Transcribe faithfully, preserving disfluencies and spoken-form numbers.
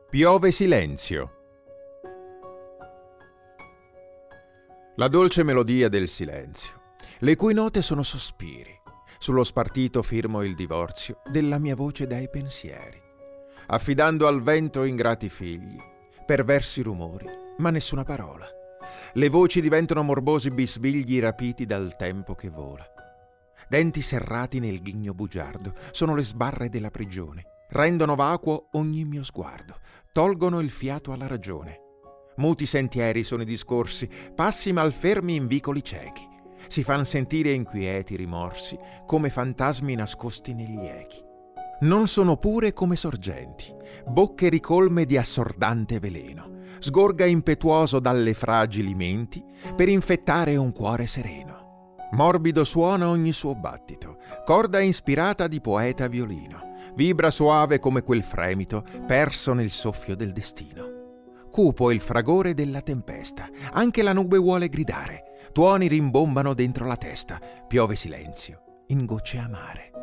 Piove silenzio. La dolce melodia del silenzio, le cui note sono sospiri. Sullo spartito firmo il divorzio della mia voce dai pensieri, affidando al vento ingrati figli, perversi rumori, ma nessuna parola. Le voci diventano morbosi bisbigli rapiti dal tempo che vola. Denti serrati nel ghigno bugiardo sono le sbarre della prigione, rendono vacuo ogni mio sguardo, tolgono il fiato alla ragione. Muti sentieri sono i discorsi, passi malfermi in vicoli ciechi. Si fan sentire inquieti rimorsi, come fantasmi nascosti negli echi. Non sono pure come sorgenti, bocche ricolme di assordante veleno, sgorga impetuoso dalle fragili menti per infettare un cuore sereno. Morbido suona ogni suo battito, corda ispirata di poeta violino, vibra soave come quel fremito perso nel soffio del destino. Cupo il fragore della tempesta, anche la nube vuole gridare, tuoni rimbombano dentro la testa, piove silenzio in gocce amare.